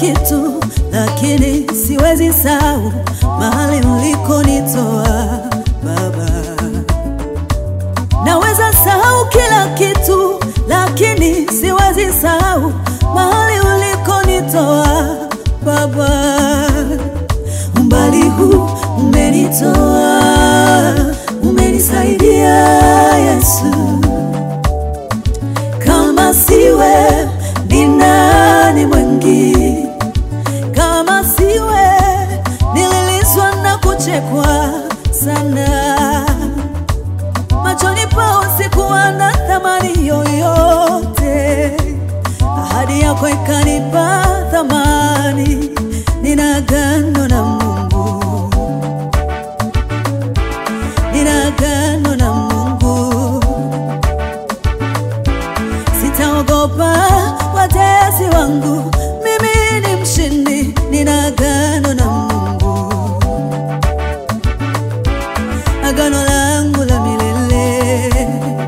kitu, lakini siwezi sahau mahali ulikonitoa Baba. Naweza sahau kila kitu, lakini siwezi sahau mahali ulikonitoa Baba. Umbali huu umenitoa, umenisaidia Yesu. Kama siwe ni nani mwingine? Kama siwe nililizwa na kuchekwa sana, machoni pao sikuwa na thamani yoyote. Ahadi yako ikanipa thamani. Nina agano na Mungu, nina agano na Mungu. Sitaogopa watesi wangu, mimi ni mshindi. Nina agano na Mungu, agano langu la milele.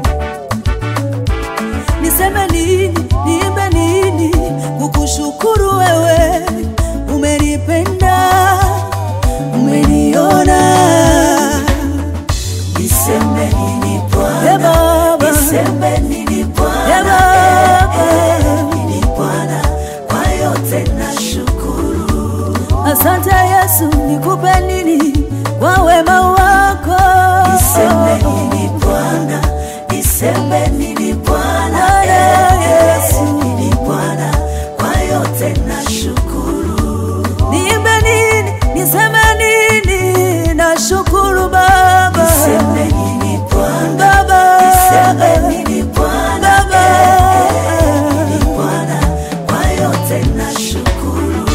Niseme nini, niimbe nini kukushukuru wewe? Umenipenda, umeniona. Niseme nini Bwana, niseme nini Bwana, nini Bwana, kwa yote nashukuru. Asante Yesu, nikupe nini kwa wema wako? Niseme nini Bwana, niseme nini Bwana, nini Bwana, kwa yote nashukuru. Niimbe nini, niseme nini? Nashukuru Baba. Niseme nini Bwana, Baba, niseme nini Bwana, nini Bwana, kwa yote nashukuru.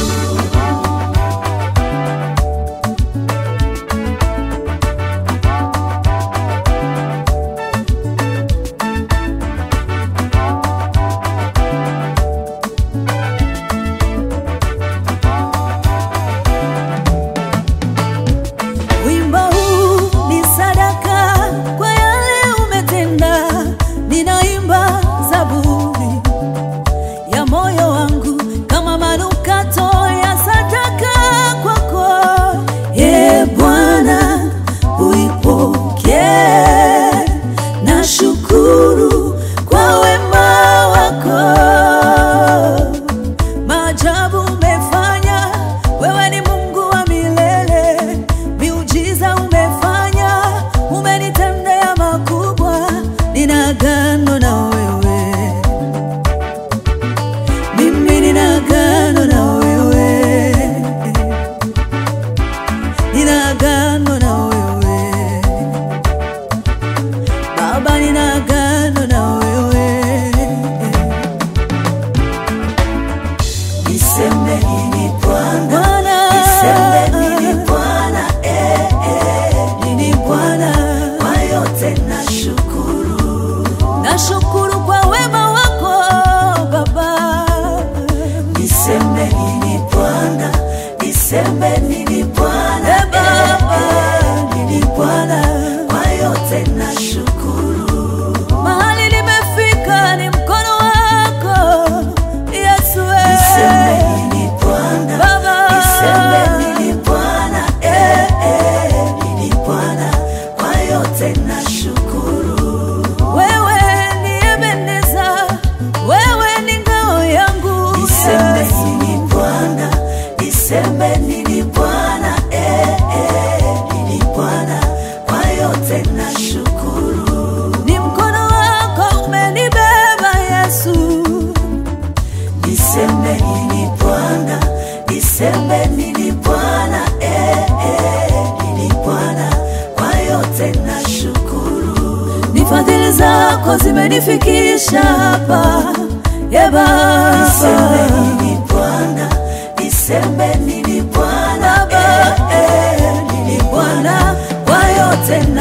wimbo huu ni sadaka kwa yale umetenda. Ninaimba zaburi ya moyo wangu kama manukato ya sadaka kwako. Ee Bwana, uipokee. Nashukuru kwa wema wako. Maajabu umefanya, wewe ni Mungu wa milele. Miujiza umefanya, umenitendea makubwa. Nina agano na wewe, mimi nina agano na wewe. Nina agano na wewe Baba, nina agano na wewe. Niseme nini Bwana, Bwana, niseme nini Bwana, nini Bwana, kwa yote nashukuru. nashukuru kwa wema wako Baba. Niseme nini Bwana, niseme nini Bwana, nini Bwana, kwa yote nashukuru. Mahali nimefika ni mkono wako Yesu. Niseme nini Bwana, Baba, niseme nini Bwana, nini Bwana, kwa yote nashukuru. wewe ni Ebeneza, wewe ni ngao yangu. Niseme nini Bwana, niseme nini Bwana, nini Bwana, kwa yote nashukuru. Ni mkono wako umenibeba Yesu. Niseme nini Bwana, niseme nini Bwana, nini Bwana, kwa yote nashukuru. Ni fadhili zako zimenifikisha hapa, ye Baba. Niseme nini Bwana, niseme nini Bwana, Baba, nini Bwana, kwa yote